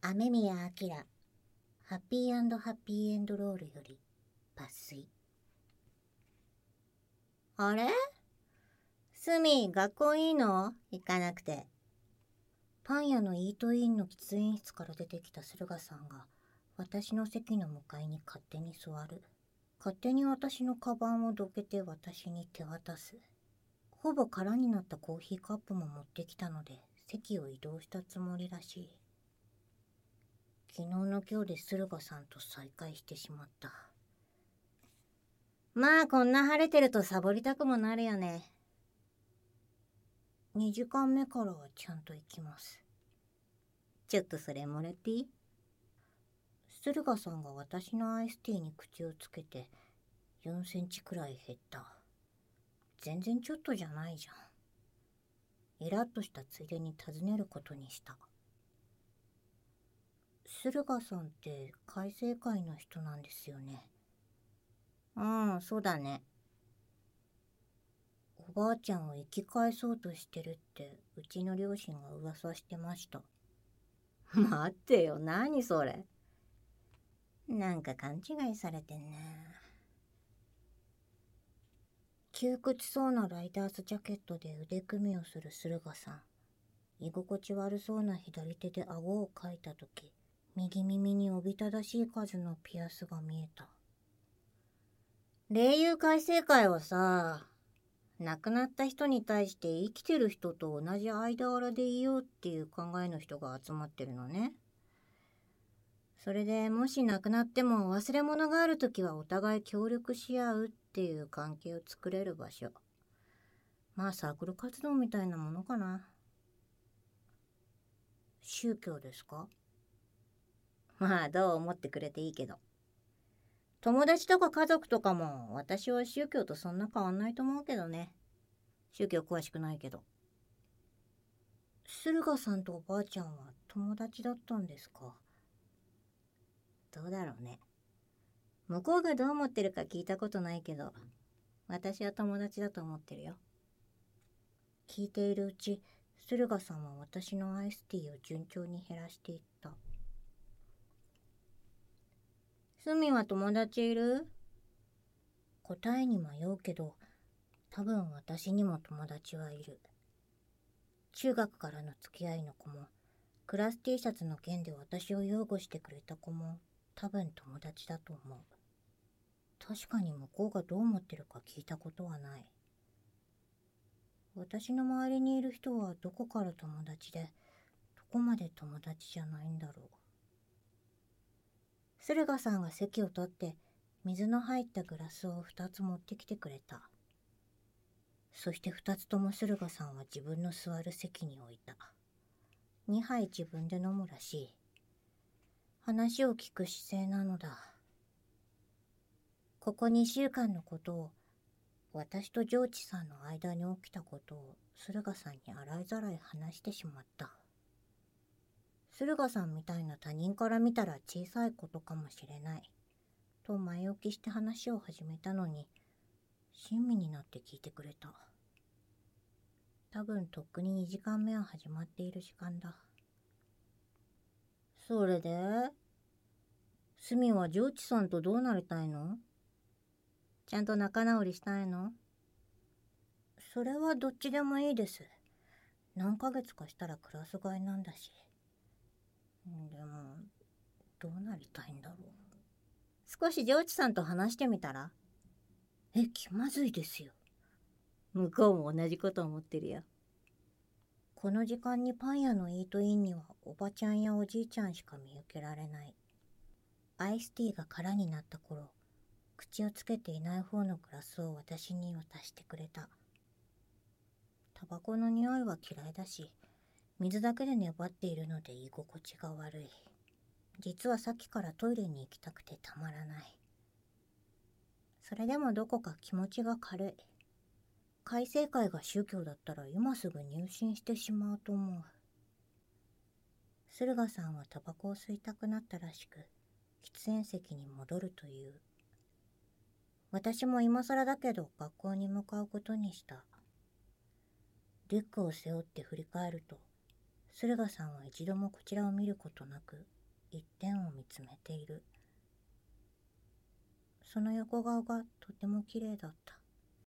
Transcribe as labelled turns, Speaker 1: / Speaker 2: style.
Speaker 1: 雨宮明ハッピー&ハッピーエンドロールより抜粋。あれ？スミ、学校いいの？行かなくて。パン屋のイートインの喫煙室から出てきた駿河さんが私の席の向かいに勝手に座る。勝手に私のカバンをどけて私に手渡す。ほぼ空になったコーヒーカップも持ってきたので席を移動したつもりらしい。昨日の今日で駿河さんと再会してしまった。まあこんな晴れてるとサボりたくもなるよね。2時間目からはちゃんと行きます。ちょっとそれもらっていい？駿河さんが私のアイスティーに口をつけて4センチくらい減った。全然ちょっとじゃないじゃん。イラッとしたついでに尋ねることにした。駿河さんって開成会の人なんですよね。そうだね。おばあちゃんを生き返そうとしてるってうちの両親が噂してました。待ってよ、何それ。なんか勘違いされてんね。窮屈そうなライダースジャケットで腕組みをする駿河さん。居心地悪そうな左手で顎をかいたとき、右耳におびただしい数のピアスが見えた。霊友会成会はさ、亡くなった人に対して生きてる人と同じ間柄でいようっていう考えの人が集まってるのね。それでもし亡くなっても忘れ物があるときはお互い協力し合うっていう関係を作れる場所。まあサークル活動みたいなものかな。宗教ですか？まあどう思ってくれていいけど。友達とか家族とかも私は宗教とそんな変わんないと思うけどね。宗教詳しくないけど。駿河さんとおばあちゃんは友達だったんですか？どうだろうね。向こうがどう思ってるか聞いたことないけど、私は友達だと思ってるよ。聞いているうち、駿河さんは私のアイスティーを順調に減らしていった。スミは友達いる？答えに迷うけど、多分私にも友達はいる。中学からの付き合いの子も、クラス T シャツの件で私を擁護してくれた子も、多分友達だと思う。確かに向こうがどう思ってるか聞いたことはない。私の周りにいる人はどこから友達で、どこまで友達じゃないんだろう。駿河さんが席を取って水の入ったグラスを2つ持ってきてくれた。そして2つとも駿河さんは自分の座る席に置いた。2杯自分で飲むらしい。話を聞く姿勢なのだ。ここ2週間のことを、私とジョーチさんの間に起きたことを駿河さんに洗いざらい話してしまった。駿河さんみたいな他人から見たら小さいことかもしれないと前置きして話を始めたのに、親身になって聞いてくれた。多分とっくに2時間目は始まっている時間だ。それでスミはジョーチさんとどうなりたいの？ちゃんと仲直りしたいの？それはどっちでもいいです。何ヶ月かしたらクラス替えなんだし。でもどうなりたいんだろう。少しジョーチさんと話してみたら？気まずいですよ。向こうも同じこと思ってるよ。この時間にパン屋のイートインにはおばちゃんやおじいちゃんしか見受けられない。アイスティーが空になった頃、口をつけていない方のグラスを私に渡してくれた。タバコの匂いは嫌いだし、水だけで粘っているので居心地が悪い。実はさっきからトイレに行きたくてたまらない。それでもどこか気持ちが軽い。開成会が宗教だったら今すぐ入信してしまうと思う。駿河さんはタバコを吸いたくなったらしく、喫煙席に戻るという。私も今更だけど学校に向かうことにした。リュックを背負って振り返ると、 駿河さんは一度もこちらを見ることなく、一点を見つめている。その横顔がとてもきれいだった。